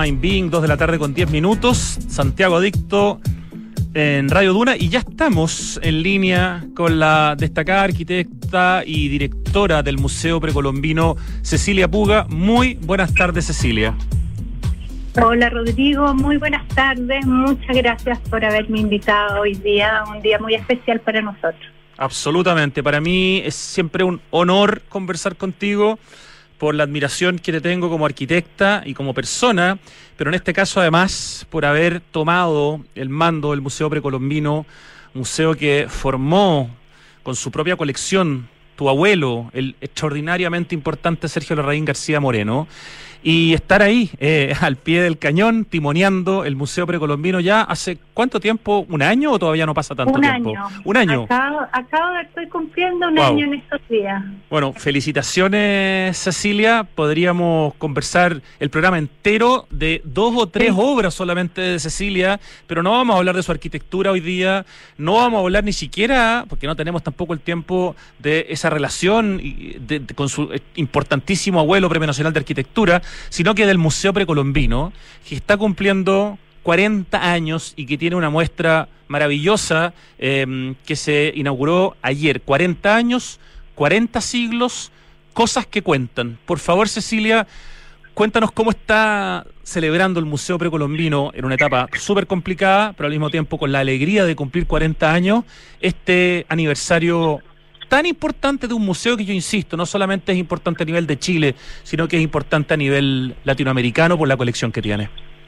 Mind Being, 2 de la tarde con 10 minutos. Santiago Adicto en Radio Duna. Y ya estamos en línea con la destacada arquitecta y directora del Museo Precolombino, Cecilia Puga. Muy buenas tardes, Cecilia. Hola, Rodrigo. Muy buenas tardes. Muchas gracias por haberme invitado hoy día. Un día muy especial para nosotros. Absolutamente. Para mí es siempre un honor conversar contigo, por la admiración que te tengo como arquitecta y como persona, pero en este caso además por haber tomado el mando del Museo Precolombino, museo que formó con su propia colección tu abuelo, el extraordinariamente importante Sergio Larraín García Moreno, y estar ahí al pie del cañón, timoneando el Museo Precolombino ya hace ¿cuánto tiempo? ¿Un año o todavía no pasa tanto tiempo? Un año. Estoy cumpliendo un año en estos días. Bueno, felicitaciones, Cecilia. Podríamos conversar el programa entero de 2 o 3 obras solamente de Cecilia, pero no vamos a hablar de su arquitectura hoy día, no vamos a hablar ni siquiera, porque no tenemos tampoco el tiempo, de esa relación con su importantísimo abuelo, Premio Nacional de Arquitectura, sino que del Museo Precolombino, que está cumpliendo 40 años y que tiene una muestra maravillosa que se inauguró ayer. 40 años, 40 siglos, cosas que cuentan. Por favor, Cecilia, cuéntanos cómo está celebrando el Museo Precolombino en una etapa súper complicada, pero al mismo tiempo con la alegría de cumplir 40 años, este aniversario tan importante de un museo que, yo insisto, no solamente es importante a nivel de Chile, sino que es importante a nivel latinoamericano por la colección que tiene.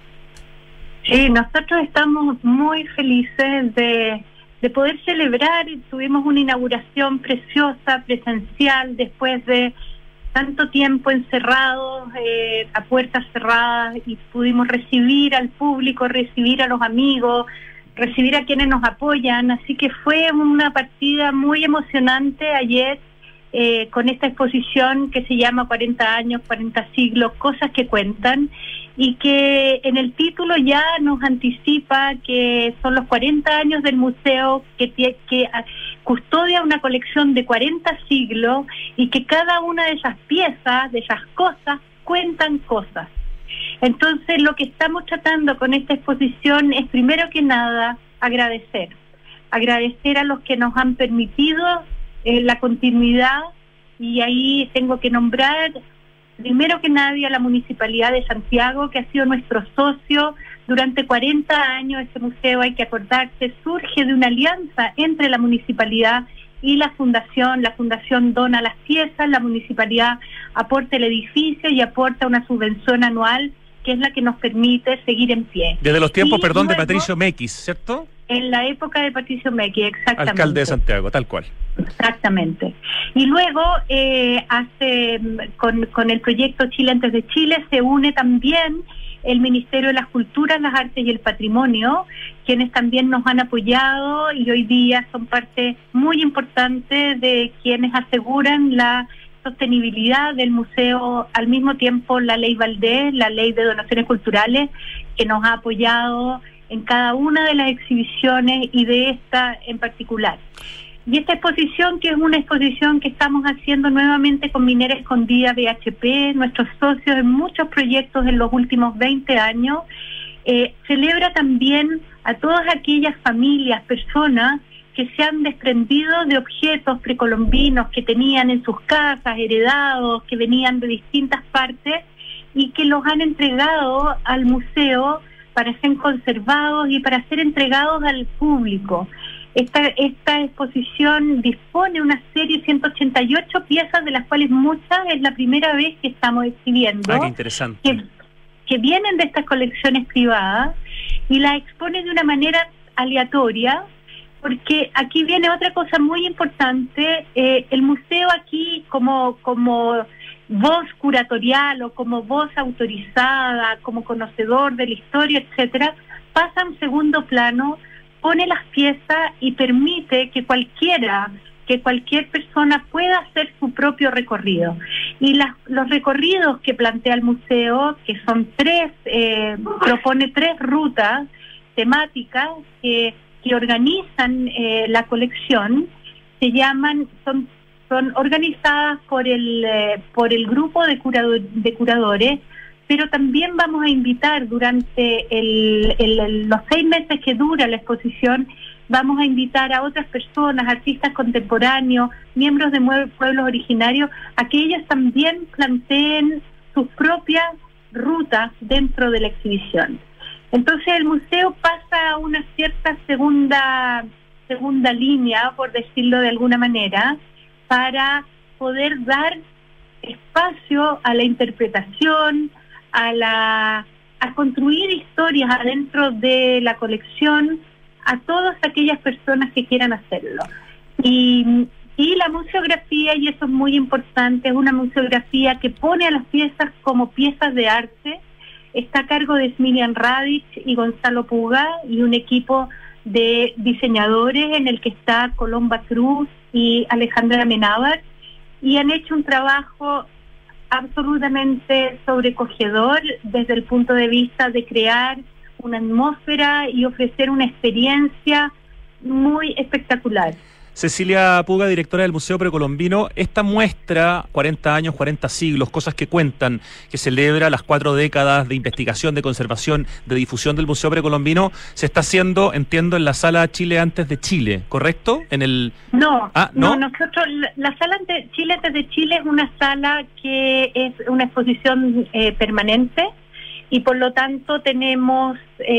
Sí, nosotros estamos muy felices de poder celebrar. Tuvimos una inauguración preciosa, presencial, después de tanto tiempo encerrados, a puertas cerradas, y pudimos recibir al público, recibir a los amigos, recibir a quienes nos apoyan, así que fue una partida muy emocionante ayer con esta exposición que se llama 40 años, 40 siglos, cosas que cuentan, y que en el título ya nos anticipa que son los 40 años del museo que custodia una colección de 40 siglos y que cada una de esas piezas, de esas cosas, cuentan cosas. Entonces, lo que estamos tratando con esta exposición es, primero que nada, agradecer a los que nos han permitido la continuidad, y ahí tengo que nombrar, primero que nadie, a la Municipalidad de Santiago, que ha sido nuestro socio durante 40 años. Este museo, hay que acordarse, surge de una alianza entre la Municipalidad y la Fundación. La Fundación dona las piezas, la Municipalidad aporta el edificio y aporta una subvención anual, que es la que nos permite seguir en pie. Desde los tiempos, de Patricio Mequis, ¿cierto? En la época de Patricio Mequis, exactamente. Alcalde de Santiago, tal cual. Exactamente. Y luego, con el proyecto Chile antes de Chile, se une también el Ministerio de las Culturas, las Artes y el Patrimonio, quienes también nos han apoyado y hoy día son parte muy importante de quienes aseguran la sostenibilidad del museo. Al mismo tiempo, la Ley Valdés, la Ley de Donaciones Culturales, que nos ha apoyado en cada una de las exhibiciones y de esta en particular. Y esta exposición, que es una exposición que estamos haciendo nuevamente con Minera Escondida BHP, nuestros socios en muchos proyectos en los últimos 20 años, celebra también a todas aquellas familias, personas que se han desprendido de objetos precolombinos que tenían en sus casas, heredados, que venían de distintas partes y que los han entregado al museo para ser conservados y para ser entregados al público. Esta exposición dispone una serie de 188 piezas, de las cuales muchas es la primera vez que estamos exhibiendo. Qué interesante. Que vienen de estas colecciones privadas, y las expone de una manera aleatoria, porque aquí viene otra cosa muy importante. El museo aquí, como voz curatorial o como voz autorizada, como conocedor de la historia, etcétera, pasa a un segundo plano, pone las piezas y permite que cualquier persona pueda hacer su propio recorrido. Y los recorridos que plantea el museo, que son propone 3 rutas temáticas que organizan la colección, son organizadas por el grupo de curadores pero también vamos a invitar durante los 6 meses que dura la exposición, vamos a invitar a otras personas, artistas contemporáneos, miembros de pueblos originarios, a que ellos también planteen sus propias rutas dentro de la exhibición. Entonces el museo pasa a una cierta segunda línea, por decirlo de alguna manera, para poder dar espacio a la interpretación, a construir historias adentro de la colección, a todas aquellas personas que quieran hacerlo. Y la museografía, y eso es muy importante, es una museografía que pone a las piezas como piezas de arte. Está a cargo de Smilian Radic y Gonzalo Puga, y un equipo de diseñadores en el que está Colomba Cruz y Alejandra Menábar, y han hecho un trabajo absolutamente sobrecogedor desde el punto de vista de crear una atmósfera y ofrecer una experiencia muy espectacular. Cecilia Puga, directora del Museo Precolombino, esta muestra, 40 años, 40 siglos, cosas que cuentan, que celebra las 4 décadas de investigación, de conservación, de difusión del Museo Precolombino, se está haciendo, entiendo, en la sala Chile antes de Chile, ¿correcto? No, nosotros, la sala Chile antes de Chile es una sala que es una exposición permanente, y por lo tanto tenemos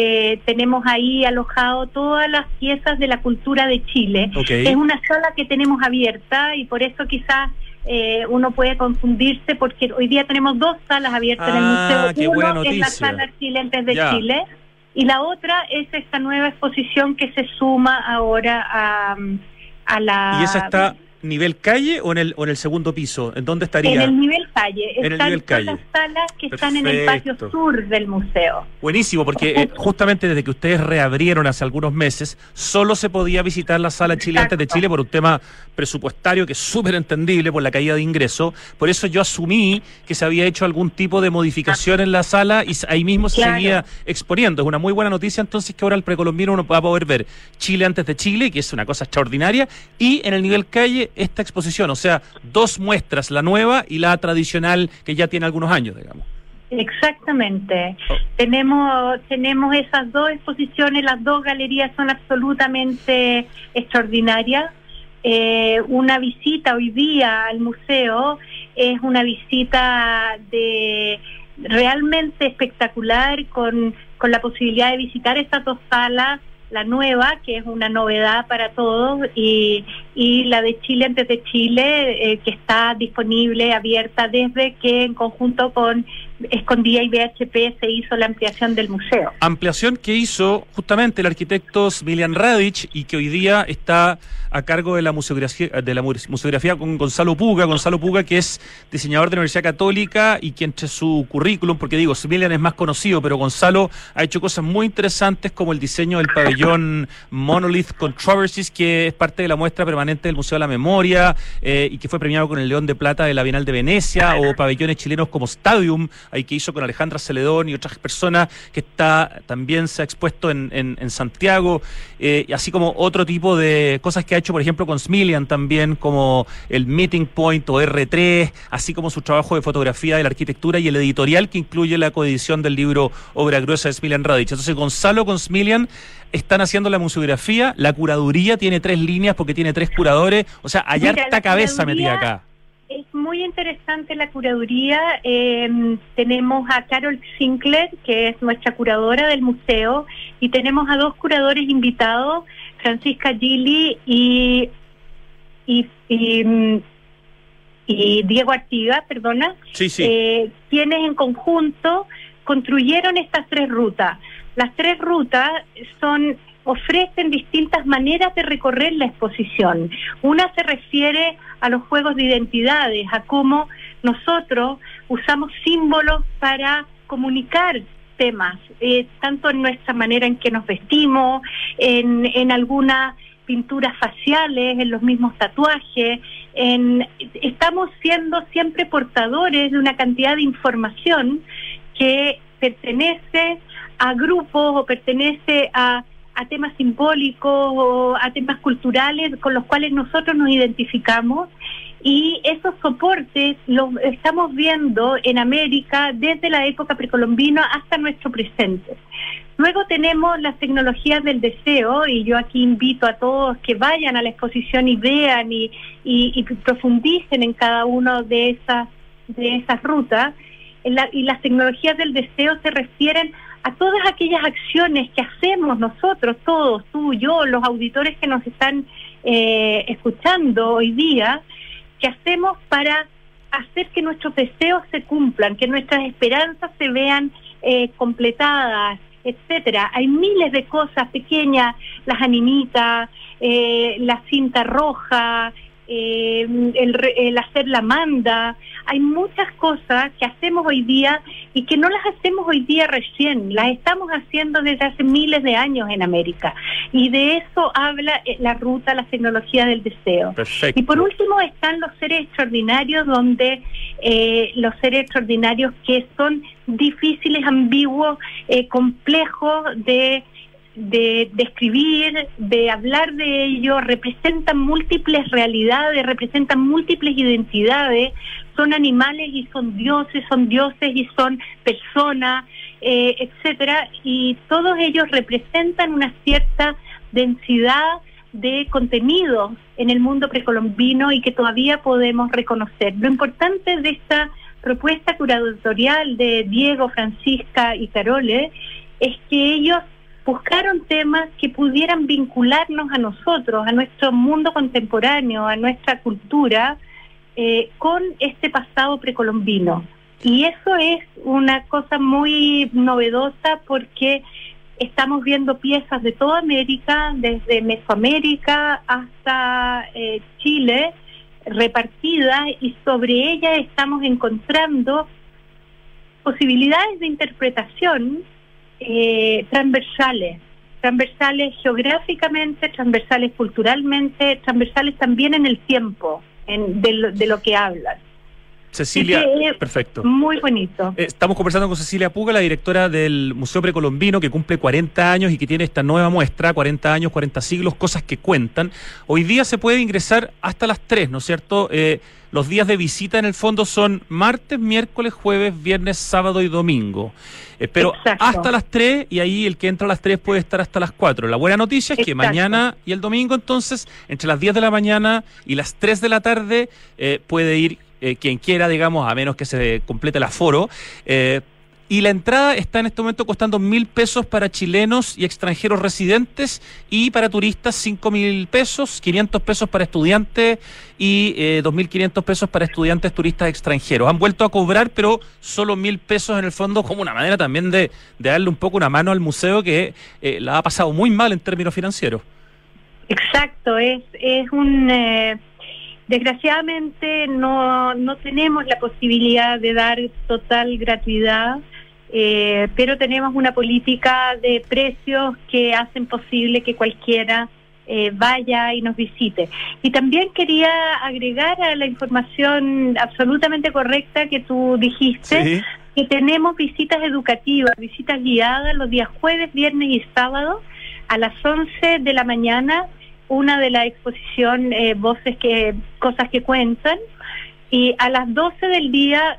ahí alojado todas las piezas de la cultura de Chile. Okay. Es una sala que tenemos abierta, y por eso quizás uno puede confundirse, porque hoy día tenemos 2 salas abiertas en el museo. Qué buena Uno noticia. es la sala Chile antes de Chile, y la otra es esta nueva exposición que se suma ahora a la... ¿Y esa está nivel calle o en el segundo piso? ¿En dónde estaría? En el nivel calle. Están todas las salas que están en el patio sur del museo. Buenísimo, porque justamente desde que ustedes reabrieron hace algunos meses, solo se podía visitar la sala Chile antes de Chile por un tema presupuestario que es súper entendible por la caída de ingreso. Por eso yo asumí que se había hecho algún tipo de modificación en la sala y ahí mismo se seguía exponiendo. Es una muy buena noticia entonces que ahora el Precolombino uno va a poder ver Chile antes de Chile, que es una cosa extraordinaria, y en el nivel calle esta exposición, o sea, 2 muestras, la nueva y la tradicional que ya tiene algunos años, digamos. Exactamente. Tenemos esas 2 exposiciones, las 2 galerías son absolutamente extraordinarias. Una visita hoy día al museo es una visita realmente espectacular, con la posibilidad de visitar estas 2 salas, la nueva, que es una novedad para todos, y la de Chile antes de Chile, que está disponible, abierta, desde que en conjunto con Escondida y VHP se hizo la ampliación del museo. Ampliación que hizo justamente el arquitecto Smilian Radic y que hoy día está a cargo de la museografía con Gonzalo Puga, que es diseñador de la Universidad Católica y que entre su currículum, porque digo, Smilian es más conocido, pero Gonzalo ha hecho cosas muy interesantes como el diseño del pabellón Monolith Controversies, que es parte de la muestra permanente del Museo de la Memoria y que fue premiado con el León de Plata de la Bienal de Venecia, o pabellones chilenos como Stadium, ahí que hizo con Alejandra Celedón y otras personas, que también se ha expuesto en Santiago, así como otro tipo de cosas que ha hecho, por ejemplo, con Smilian también, como el Meeting Point o R3, así como su trabajo de fotografía de la arquitectura y el editorial que incluye la coedición del libro Obra Gruesa de Smilian Radic. Entonces Gonzalo con Smilian están haciendo la museografía, la curaduría tiene 3 líneas porque tiene 3 curadores, o sea, hay harta cabeza metida acá. Es muy interesante la curaduría. Tenemos a Carol Sinclair, que es nuestra curadora del museo, y tenemos a 2 curadores invitados, Francisca Gili y Diego Artiga, quienes en conjunto construyeron estas 3 rutas. Las 3 rutas ofrecen distintas maneras de recorrer la exposición. Una se refiere a los juegos de identidades, a cómo nosotros usamos símbolos para comunicar temas, tanto en nuestra manera en que nos vestimos, en algunas pinturas faciales, en los mismos tatuajes. Estamos siendo siempre portadores de una cantidad de información que pertenece a grupos o pertenece a temas simbólicos o a temas culturales con los cuales nosotros nos identificamos, Y esos soportes los estamos viendo en América desde la época precolombina hasta nuestro presente. Luego tenemos las tecnologías del deseo, y yo aquí invito a todos que vayan a la exposición y vean y profundicen en cada una de esas rutas. Y las tecnologías del deseo se refieren a todas aquellas acciones que hacemos nosotros, todos, tú, yo, los auditores que nos están escuchando hoy día, que hacemos para hacer que nuestros deseos se cumplan, que nuestras esperanzas se vean completadas, etcétera. Hay miles de cosas pequeñas, las animitas, la cinta roja, el hacer la manda. Hay muchas cosas que hacemos hoy día y que no las hacemos hoy día recién, las estamos haciendo desde hace miles de años en América, y de eso habla la ruta, las tecnologías del deseo. Perfecto. Y por último están los seres extraordinarios, donde los seres extraordinarios que son difíciles, ambiguos, complejos de escribir, de hablar de ello, representan múltiples realidades, representan múltiples identidades, son animales y son dioses y son personas, etcétera, y todos ellos representan una cierta densidad de contenidos en el mundo precolombino y que todavía podemos reconocer. Lo importante de esta propuesta curatorial de Diego, Francisca y Carole es que ellos buscaron temas que pudieran vincularnos a nosotros, a nuestro mundo contemporáneo, a nuestra cultura, con este pasado precolombino. Y eso es una cosa muy novedosa, porque estamos viendo piezas de toda América, desde Mesoamérica hasta Chile, repartidas, y sobre ellas estamos encontrando posibilidades de interpretación transversales geográficamente, transversales culturalmente, transversales también en el tiempo, de lo que hablan. Cecilia, perfecto. Muy bonito. Estamos conversando con Cecilia Puga, la directora del Museo Precolombino, que cumple 40 años y que tiene esta nueva muestra, 40 años, 40 siglos, cosas que cuentan. Hoy día se puede ingresar hasta las 3, ¿no es cierto? Los días de visita en el fondo son martes, miércoles, jueves, viernes, sábado y domingo. Pero exacto, hasta las 3, y ahí el que entra a las 3 puede estar hasta las 4. La buena noticia es que mañana y el domingo, entonces, entre las 10 de la mañana y las 3 de la tarde, puede ir quien quiera, digamos, a menos que se complete el aforo. Y la entrada está en este momento costando 1.000 pesos para chilenos y extranjeros residentes, y para turistas 5.000 pesos, 500 pesos para estudiantes y 2.500 pesos para estudiantes turistas extranjeros. Han vuelto a cobrar, pero solo 1.000 pesos en el fondo, como una manera también de darle un poco una mano al museo, que la ha pasado muy mal en términos financieros. Exacto, es un... desgraciadamente no tenemos la posibilidad de dar total gratuidad, pero tenemos una política de precios que hacen posible que cualquiera vaya y nos visite. Y también quería agregar a la información absolutamente correcta que tú dijiste, sí, que tenemos visitas educativas, visitas guiadas los días jueves, viernes y sábado a las 11 de la mañana, una de la exposición Cosas que Cuentan, y a las 12 del día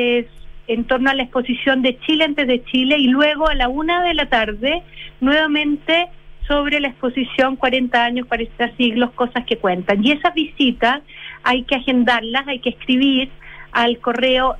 en torno a la exposición de Chile antes de Chile, y luego a la 1 de la tarde nuevamente sobre la exposición 40 años, 40 siglos, Cosas que Cuentan. Y esas visitas hay que agendarlas, hay que escribir al correo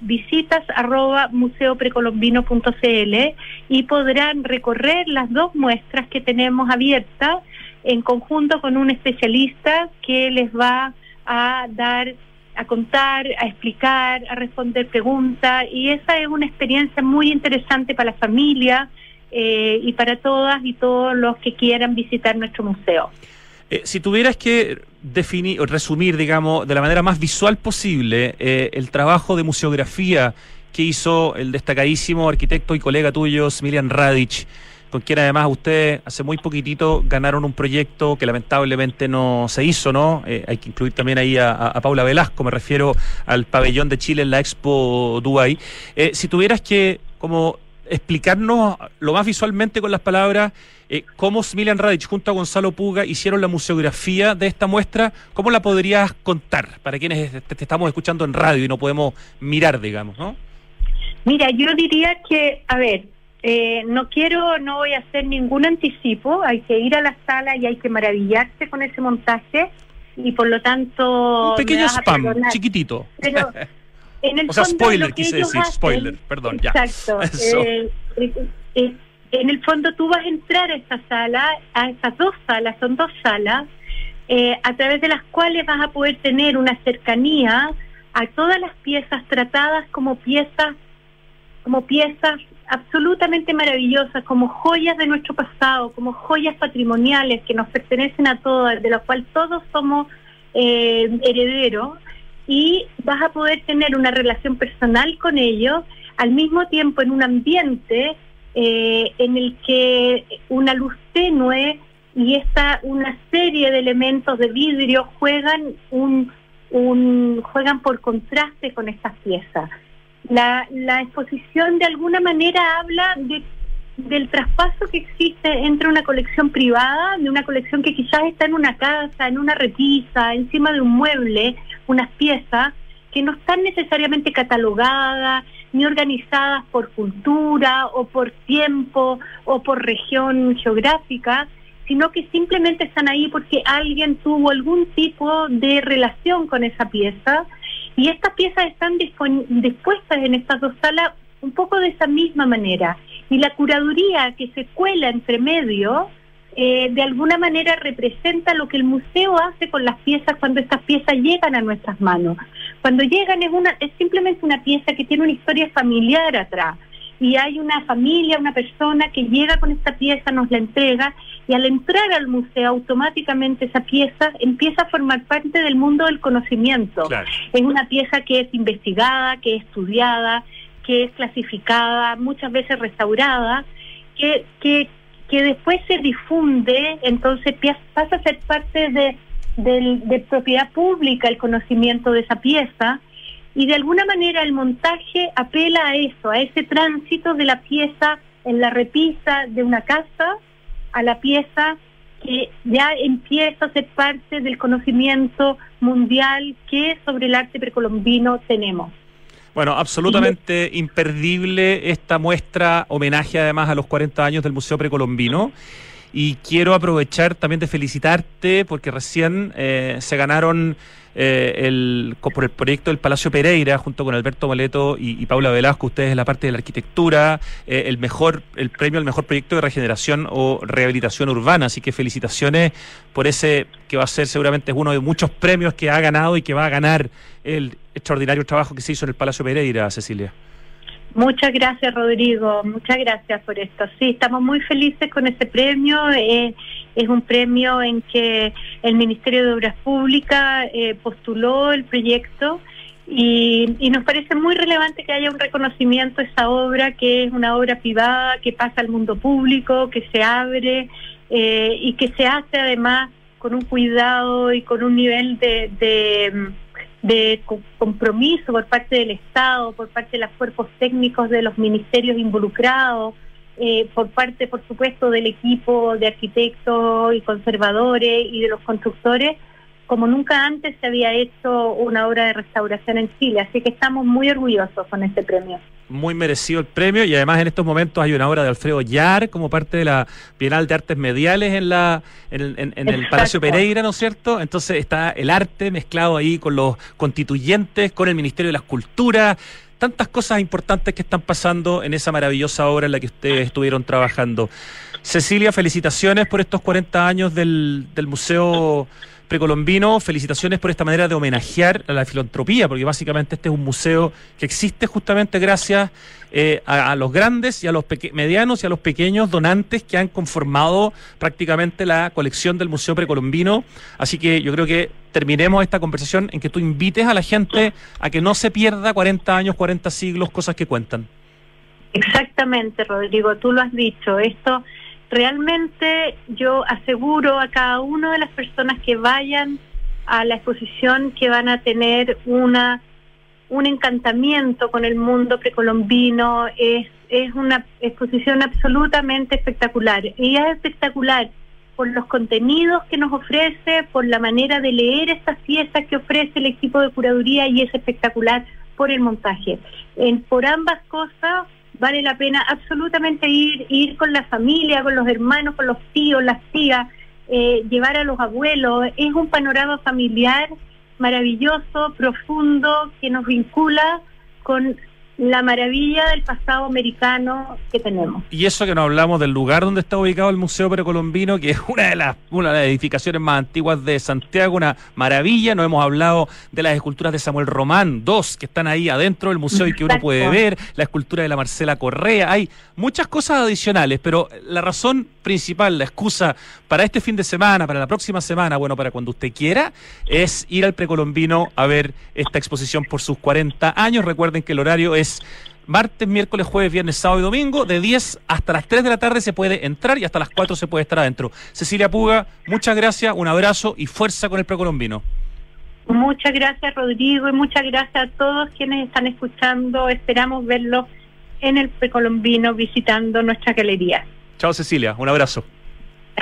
visitas@museoprecolombino.cl, y podrán recorrer las dos muestras que tenemos abiertas en conjunto con un especialista que les va a dar, a contar, a explicar, a responder preguntas, y esa es una experiencia muy interesante para la familia y para todas y todos los que quieran visitar nuestro museo. Si tuvieras que definir o resumir, digamos, de la manera más visual posible, el trabajo de museografía que hizo el destacadísimo arquitecto y colega tuyo, Smiljan Radić, con quien además ustedes hace muy poquitito ganaron un proyecto que lamentablemente no se hizo, ¿no? Hay que incluir también ahí a Paula Velasco, me refiero al pabellón de Chile en la Expo Dubai. Si tuvieras que como explicarnos lo más visualmente con las palabras cómo Smiljan Radic junto a Gonzalo Puga hicieron la museografía de esta muestra? ¿Cómo la podrías contar para quienes te estamos escuchando en radio y no podemos mirar, digamos, ¿no? Mira, yo diría que, a ver, no voy a hacer ningún anticipo, hay que ir a la sala y hay que maravillarse con ese montaje y por lo tanto... Un pequeño spam, chiquitito. Pero en el o sea, fondo, spoiler quise decir, spoiler, perdón, ya. Exacto. En el fondo tú vas a entrar a esta sala, a estas dos salas, son dos salas, a través de las cuales vas a poder tener una cercanía a todas las piezas tratadas como piezas absolutamente maravillosas, como joyas de nuestro pasado, como joyas patrimoniales que nos pertenecen a todas, de las cuales todos somos herederos, y vas a poder tener una relación personal con ellos, al mismo tiempo en un ambiente en el que una luz tenue y una serie de elementos de vidrio juegan por contraste con estas piezas. La exposición de alguna manera habla del traspaso que existe entre una colección privada, de una colección que quizás está en una casa, en una repisa, encima de un mueble, unas piezas que no están necesariamente catalogadas ni organizadas por cultura o por tiempo o por región geográfica, sino que simplemente están ahí porque alguien tuvo algún tipo de relación con esa pieza, y estas piezas están dispuestas en estas dos salas un poco de esa misma manera, y la curaduría que se cuela entre medio de alguna manera representa lo que el museo hace con las piezas cuando estas piezas llegan a nuestras manos. Cuando llegan es simplemente una pieza que tiene una historia familiar atrás, y hay una familia, una persona que llega con esta pieza, nos la entrega, y al entrar al museo automáticamente esa pieza empieza a formar parte del mundo del conocimiento. Claro. Es una pieza que es investigada, que es estudiada, que es clasificada, muchas veces restaurada, que después se difunde, entonces pasa a ser parte de propiedad pública el conocimiento de esa pieza, y de alguna manera el montaje apela a eso, a ese tránsito de la pieza en la repisa de una casa a la pieza que ya empieza a ser parte del conocimiento mundial que sobre el arte precolombino tenemos. Bueno, absolutamente imperdible esta muestra, homenaje además a los 40 años del Museo Precolombino. Y quiero aprovechar también de felicitarte porque recién se ganaron por el proyecto del Palacio Pereira, junto con Alberto Moleto y Paula Velasco, ustedes en la parte de la arquitectura, el premio al mejor proyecto de regeneración o rehabilitación urbana. Así que felicitaciones por ese que va a ser seguramente uno de muchos premios que ha ganado y que va a ganar el extraordinario trabajo que se hizo en el Palacio Pereira, Cecilia. Muchas gracias, Rodrigo, muchas gracias por esto. Sí, estamos muy felices con este premio. Es un premio en que el Ministerio de Obras Públicas postuló el proyecto y nos parece muy relevante que haya un reconocimiento a esa obra, que es una obra privada, que pasa al mundo público, que se abre y que se hace además con un cuidado y con un nivel de compromiso por parte del Estado, por parte de los cuerpos técnicos de los ministerios involucrados, por parte, por supuesto, del equipo de arquitectos y conservadores y de los constructores, como nunca antes se había hecho una obra de restauración en Chile. Así que estamos muy orgullosos con este premio. Muy merecido el premio, y además en estos momentos hay una obra de Alfredo Yar como parte de la Bienal de Artes Mediales en el Palacio Pereira, ¿no es cierto? Entonces está el arte mezclado ahí con los constituyentes, con el Ministerio de las Culturas, tantas cosas importantes que están pasando en esa maravillosa obra en la que ustedes estuvieron trabajando. Cecilia, felicitaciones por estos 40 años del Museo Precolombino, felicitaciones por esta manera de homenajear a la filantropía, porque básicamente este es un museo que existe justamente gracias a los grandes y a los medianos y a los pequeños donantes que han conformado prácticamente la colección del Museo Precolombino. Así que yo creo que terminemos esta conversación en que tú invites a la gente a que no se pierda 40 años, 40 siglos, cosas que cuentan. Exactamente, Rodrigo, tú lo has dicho. Esto realmente yo aseguro a cada una de las personas que vayan a la exposición que van a tener un encantamiento con el mundo precolombino. Es es una exposición absolutamente espectacular. Y es espectacular por los contenidos que nos ofrece, por la manera de leer estas piezas que ofrece el equipo de curaduría, y es espectacular por el montaje. Por ambas cosas vale la pena absolutamente ir con la familia, con los hermanos, con los tíos, las tías, llevar a los abuelos. Es un panorama familiar maravilloso, profundo, que nos vincula con la maravilla del pasado americano que tenemos. Y eso que no hablamos del lugar donde está ubicado el Museo Precolombino, que es una de las edificaciones más antiguas de Santiago, una maravilla. No hemos hablado de las esculturas de Samuel Román, 2 que están ahí adentro del museo y que uno puede ver, la escultura de la Marcela Correa. Hay muchas cosas adicionales, pero la razón principal, la excusa para este fin de semana, para la próxima semana, bueno, para cuando usted quiera, es ir al Precolombino a ver esta exposición por sus 40 años. Recuerden que el horario es martes, miércoles, jueves, viernes, sábado y domingo. De 10 hasta las 3 de la tarde se puede entrar y hasta las 4 se puede estar adentro. Cecilia Puga, muchas gracias, un abrazo y fuerza con el Precolombino. Muchas gracias, Rodrigo, y muchas gracias a todos quienes están escuchando. Esperamos verlos en el Precolombino visitando nuestra galería. Chao, Cecilia, un abrazo.